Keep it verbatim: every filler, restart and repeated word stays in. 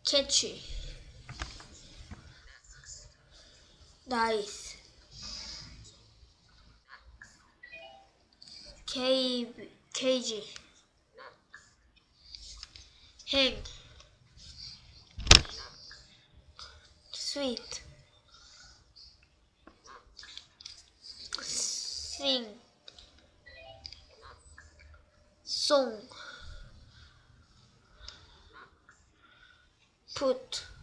catchy, dice, cave, cagey, hang, sweet, sing, song, put,